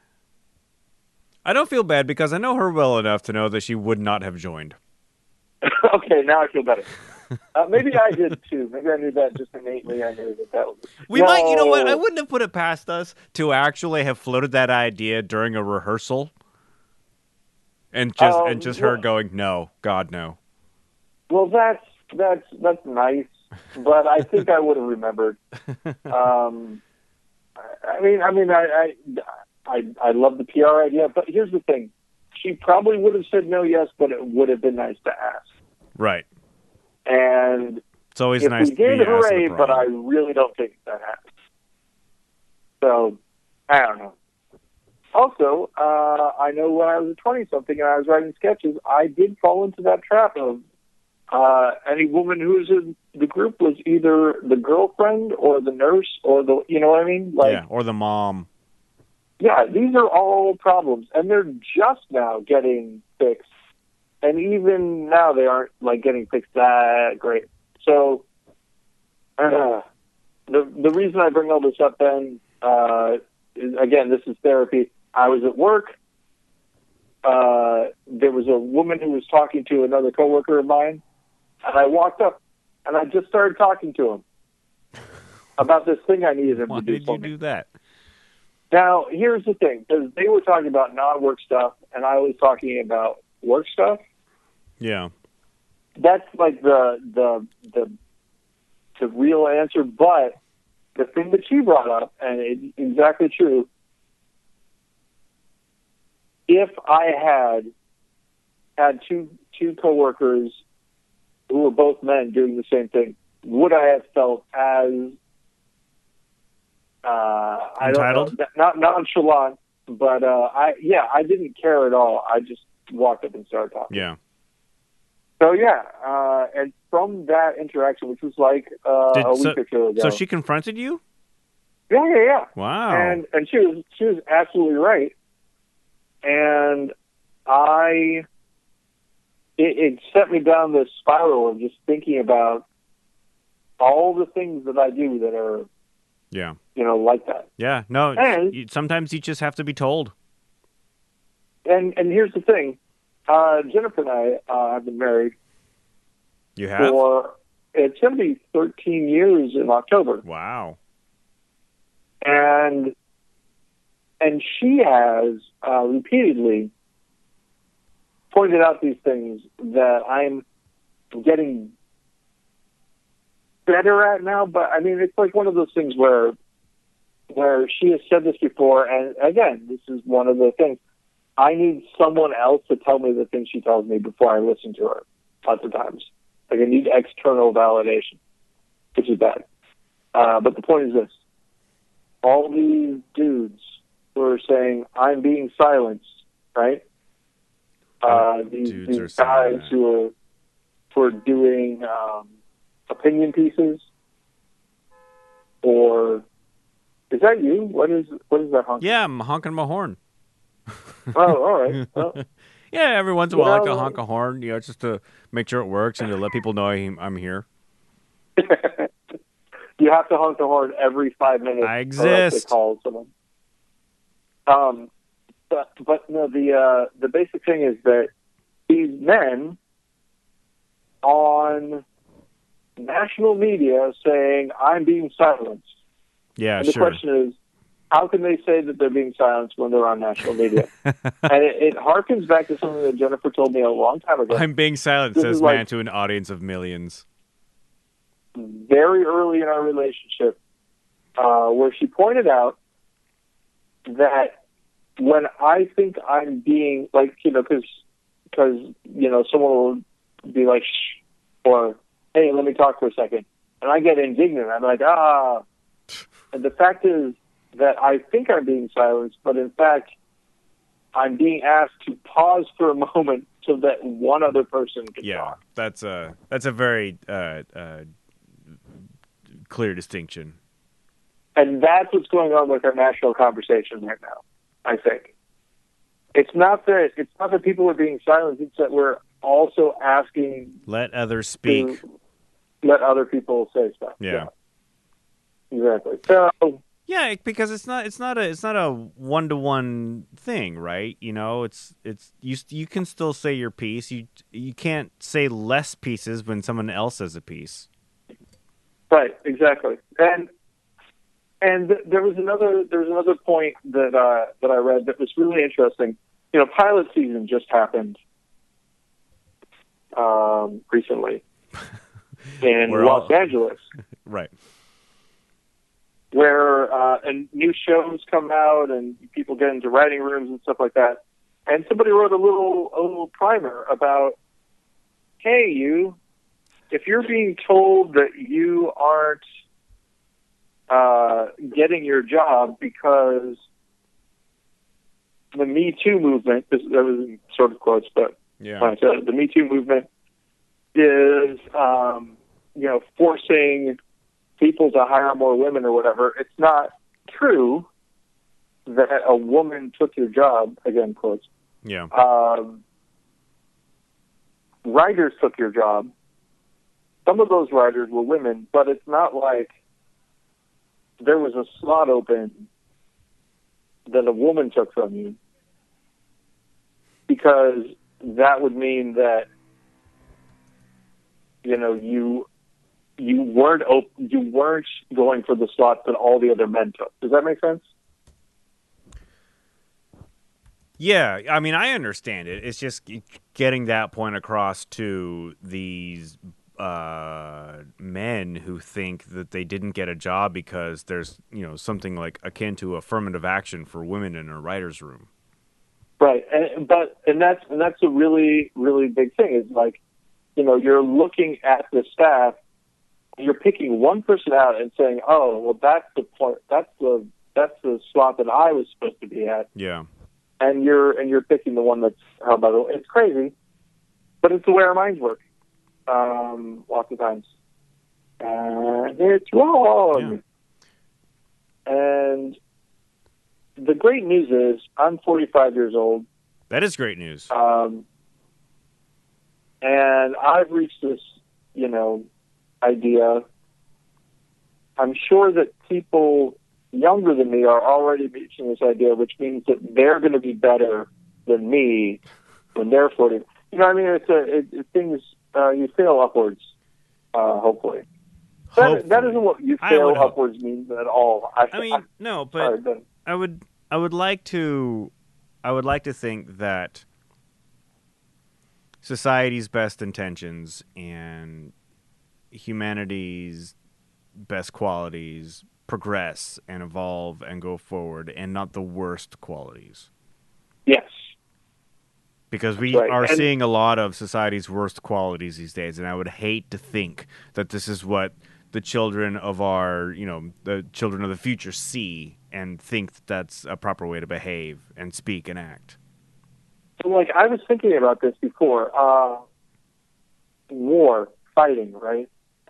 I don't feel bad because I know her well enough to know that she would not have joined. Okay, now I feel better. Maybe I did too. Maybe I knew that just innately. I knew that was... We might, you know what? I wouldn't have put it past us to actually have floated that idea during a rehearsal, and just her going, "No, God, no." Well, that's nice, but I think I would have remembered. I love the PR idea, but here's the thing: she probably would have said no, yes, but it would have been nice to ask. Right. And it's always nice to be asked. Hooray, but I really don't think that happened. So, I don't know. Also, I know when I was a 20-something and I was writing sketches, I did fall into that trap of any woman who was in the group was either the girlfriend or the nurse or the, you know what I mean? Or the mom. Yeah, these are all problems, and they're just now getting fixed. And even now, they aren't getting fixed that great. So, the reason I bring all this up then is, again, this is therapy. I was at work. There was a woman who was talking to another coworker of mine, and I walked up and I just started talking to him about this thing I needed him to do. Why did you do that? Now, here's the thing: because they were talking about non-work stuff, and I was talking about work stuff. Yeah, that's like the real answer. But the thing that she brought up, and it's exactly true. If I had two coworkers who were both men doing the same thing, would I have felt as entitled? Not nonchalant, but I didn't care at all. I just walked up and started talking. Yeah. So and from that interaction, which was like a week or two ago. So she confronted you? Yeah. Wow. And she was absolutely right. And it set me down this spiral of just thinking about all the things that I do that are, like that. Yeah, no, sometimes you just have to be told. And here's the thing. Jennifer and I have been married. You have? It's going to be 13 years in October. Wow. And she has repeatedly pointed out these things that I'm getting better at now. But I mean, it's like one of those things where she has said this before. And again, this is one of the things. I need someone else to tell me the things she tells me before I listen to her lots of times. Like I need external validation. which is bad. But the point is this. All these dudes who are saying, I'm being silenced, right? These guys who are doing opinion pieces, or is that you? What is that honking? Yeah, I'm honking my horn. Oh, all right. Well, yeah, every once in a while I like to honk a horn, just to make sure it works and to let people know I'm here. You have to honk the horn every 5 minutes. I exist. They call someone. But no, the basic thing is that these men on national media saying, I'm being silenced. Yeah, and the question is, how can they say that they're being silenced when they're on national media? And it harkens back to something that Jennifer told me a long time ago. I'm being silenced, says man to an audience of millions. Very early in our relationship, where she pointed out that when I think I'm being, like, because someone will be like, shh, or, hey, let me talk for a second. And I get indignant. I'm like, And the fact is that I think I'm being silenced, but in fact, I'm being asked to pause for a moment so that one other person can talk. That's a very clear distinction. And that's what's going on with our national conversation right now, I think. It's not that people are being silenced, it's that we're also asking let others speak. Let other people say stuff. Yeah. Exactly. So yeah, because it's not a one-to-one thing, right? It's you can still say your piece. You can't say less pieces when someone else says a piece. Right, exactly. And there was another point that I read that was really interesting. Pilot season just happened recently in Los Angeles. Right. Where and new shows come out and people get into writing rooms and stuff like that. And somebody wrote a little primer about, hey, if you're being told that you aren't getting your job because the Me Too movement, that was in sort of quotes, but the Me Too movement is, forcing people to hire more women or whatever. It's not true that a woman took your job, again, quotes. Yeah. Writers took your job. Some of those writers were women, but it's not like there was a slot open that a woman took from you, because that would mean that, you weren't going for the slot that all the other men took. Does that make sense? Yeah, I mean, I understand it. It's just getting that point across to these men who think that they didn't get a job because there's, something like akin to affirmative action for women in a writer's room. Right, and that's a really, really big thing. Is like, you're looking at the staff. You're picking one person out and saying, "Oh, well, that's the point. That's the slot that I was supposed to be at." Yeah. And you're picking the one that's held by the. It's crazy, but it's the way our minds work. Lots of times, and it's wrong. Yeah. And the great news is, I'm 45 years old. That is great news. And I've reached this, idea. I'm sure that people younger than me are already reaching this idea, which means that they're going to be better than me when they're 40. It's things you sail upwards, hopefully. That isn't what you sail upwards means at all. No, but I would like to think that society's best intentions and humanity's best qualities progress and evolve and go forward, and not the worst qualities. Yes. Because we are seeing a lot of society's worst qualities these days, and I would hate to think that this is what the children of the children of the future see and think that that's a proper way to behave and speak and act. So, like, I was thinking about this before. War, fighting, right?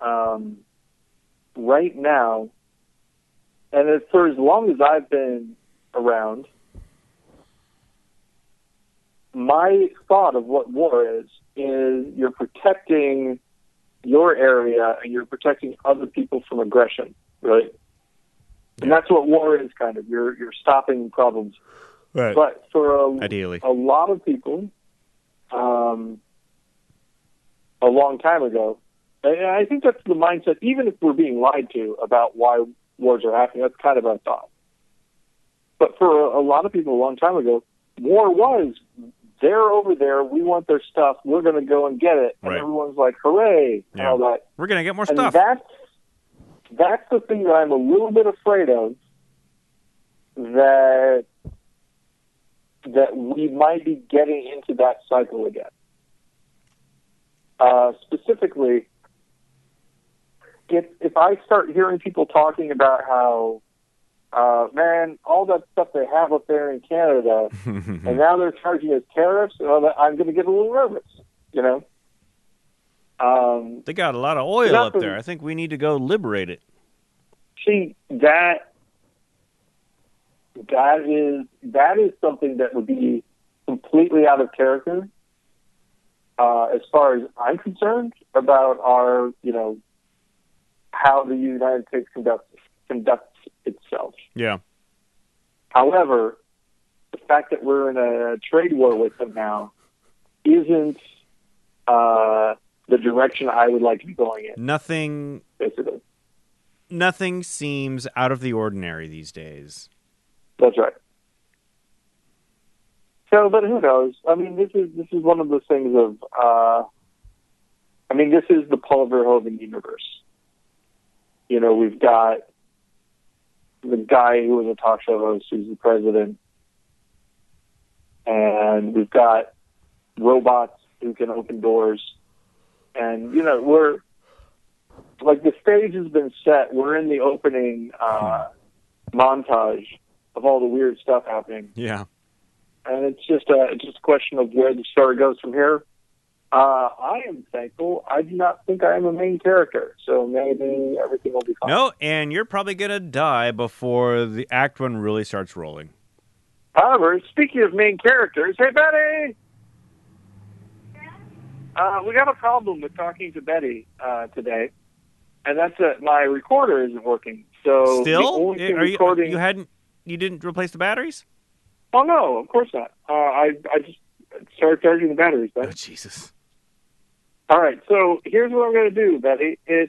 Right now, and for as long as I've been around, my thought of what war is you're protecting your area and you're protecting other people from aggression, right? And that's what war is, kind of. You're stopping problems. Right. But for ideally, a lot of people, a long time ago, and I think that's the mindset, even if we're being lied to about why wars are happening, that's kind of our thought. But for a lot of people a long time ago, war was, they're over there, we want their stuff, we're going to go and get it. And right. Everyone's like, hooray, and all that. We're going to get more and stuff. That's the thing that I'm a little bit afraid of, that we might be getting into that cycle again. Specifically, if I start hearing people talking about how, man, all that stuff they have up there in Canada, and now they're charging us tariffs, and all that, I'm going to get a little nervous, you know? They got a lot of oil up there. I think we need to go liberate it. See, that is something that would be completely out of character, as far as I'm concerned, about our, how the United States conducts itself. Yeah. However, the fact that we're in a trade war with them now isn't the direction I would like to be going in. Nothing seems out of the ordinary these days. That's right. So, but who knows? I mean, this is one of those things of, this is the Paul Verhoeven universe. We've got the guy who was a talk show host who's the president, and we've got robots who can open doors, and, we're, like, the stage has been set. We're in the opening montage of all the weird stuff happening. Yeah. And it's just a question of where the story goes from here. I am thankful. I do not think I am a main character, so maybe everything will be fine. No, and you're probably going to die before the Act 1 really starts rolling. However, speaking of main characters, hey, Betty! We got a problem with talking to Betty today, and that's that my recorder isn't working. So still? You didn't replace the batteries? Oh, no, of course not. I just started charging the batteries, Betty. Oh, Jesus. All right, so here's what I'm going to do, Betty. It's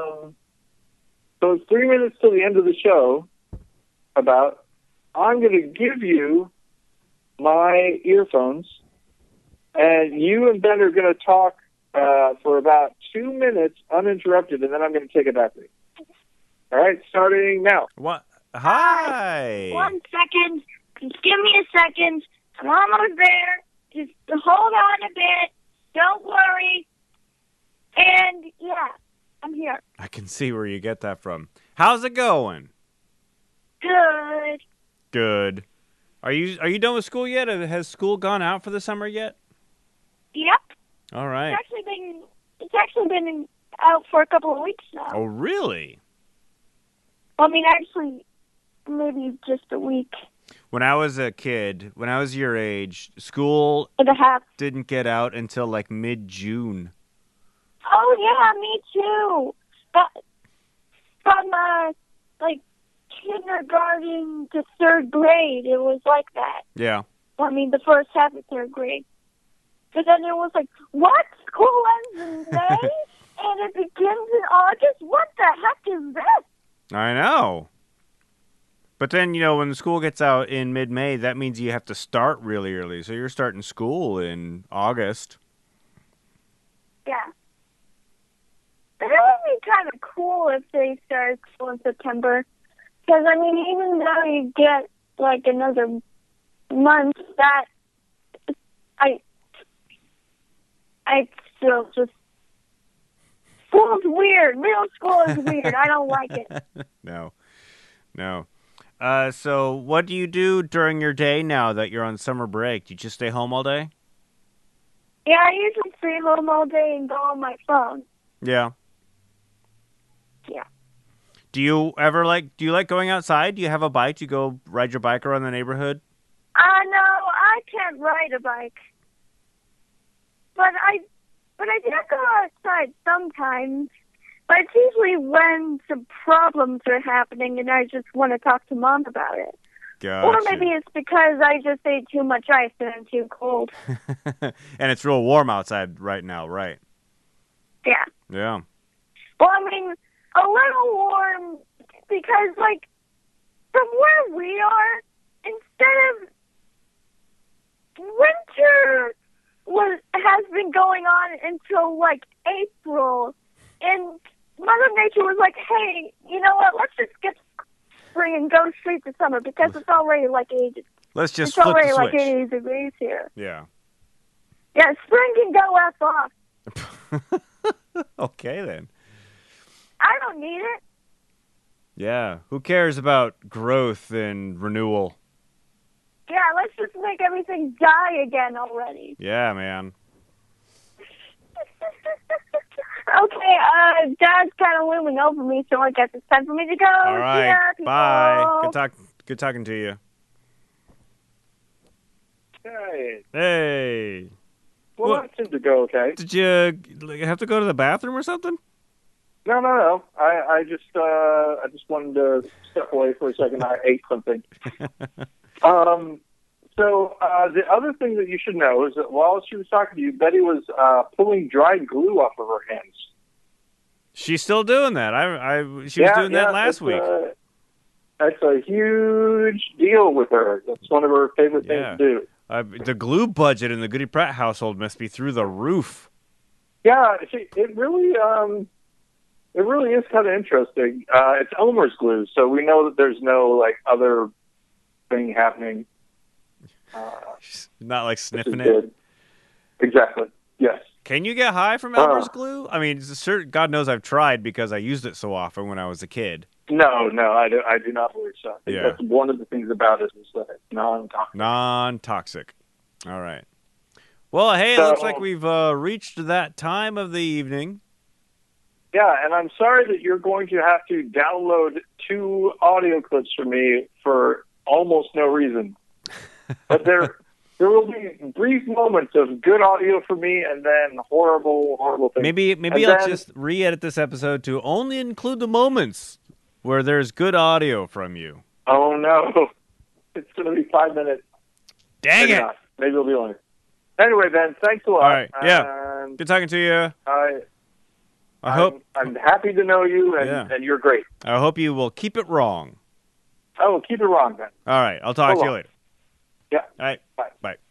3 minutes till the end of the show. I'm going to give you my earphones, and you and Ben are going to talk for about 2 minutes uninterrupted, and then I'm going to take a battery. All right, starting now. What? Hi. 1 second. Just give me a second. I'm almost there. Just hold on a bit. Don't worry. And, yeah, I'm here. I can see where you get that from. How's it going? Good. Good. Are you done with school yet? Has school gone out for the summer yet? Yep. All right. It's actually been out for a couple of weeks now. Oh, really? Actually, maybe just a week. When I was a kid, when I was your age, school didn't get out until like mid-June. Oh, yeah, me too. But from, kindergarten to third grade, it was like that. Yeah. The first half of third grade. But then it was like, what? School ends in May? And it begins in August? What the heck is this? I know. But then, when the school gets out in mid-May, that means you have to start really early. So you're starting school in August. Yeah. But it would be kind of cool if they started school in September. Because, even though you get, another month, I still just School's weird. Middle school is weird. I don't like it. No. So what do you do during your day now that you're on summer break? Do you just stay home all day? Yeah, I usually stay home all day and go on my phone. Yeah. Yeah. Do you like going outside? Do you have a bike? Do you go ride your bike around the neighborhood? No, I can't ride a bike. But I do go outside sometimes. But it's usually when some problems are happening and I just want to talk to Mom about it. Gotcha. Or maybe it's because I just ate too much ice and I'm too cold. And it's real warm outside right now, right? Yeah. Yeah. Well, I mean, a little warm because, like, from where we are, instead of winter has been going on until, like, April, and Mother Nature was like, hey, you know what, let's just skip spring and go straight to summer because it's already, like, Let's just it's flip already, the like, switch. 80 degrees here. Yeah. Yeah, spring can go F off. Okay, then. I don't need it. Yeah. Who cares about growth and renewal? Yeah, let's just make everything die again already. Yeah, man. Okay, Dad's kind of looming over me, so I guess it's time for me to go. All right. Yeah, people. Bye. Good talking to you. Hey. Hey. Well, What? that seemed to go okay. Did you have to go to the bathroom or something? No. I just wanted to step away for a second. I ate something. So the other thing that you should know is that while she was talking to you, Betty was pulling dried glue off of her hands. She's still doing that. She was doing that last week. That's a huge deal with her. That's one of her favorite things to do. The glue budget in the Goody Pratt household must be through the roof. Yeah, it really is kind of interesting. It's Elmer's glue, so we know that there's no like other thing happening. Not like sniffing it. Good. Exactly. Yes. Can you get high from Elmer's glue? I mean, God knows I've tried because I used it so often when I was a kid. No, I do not believe so. I think that's one of the things about it is that it's non-toxic. Non-toxic. All right. Well, hey, it looks like we've reached that time of the evening. Yeah, and I'm sorry that you're going to have to download 2 audio clips from me for almost no reason. But there will be brief moments of good audio for me, and then horrible things. Maybe I'll just re-edit this episode to only include the moments where there's good audio from you. Oh no, it's going to be 5 minutes. Dang it! Maybe it'll be longer. Anyway, Ben, thanks a lot. All right, yeah. Good talking to you. I hope I'm happy to know you, and you're great. I hope you will keep it wrong. I will keep it wrong, Ben. All right, I'll talk to you later. Yeah. All right. Bye. Bye.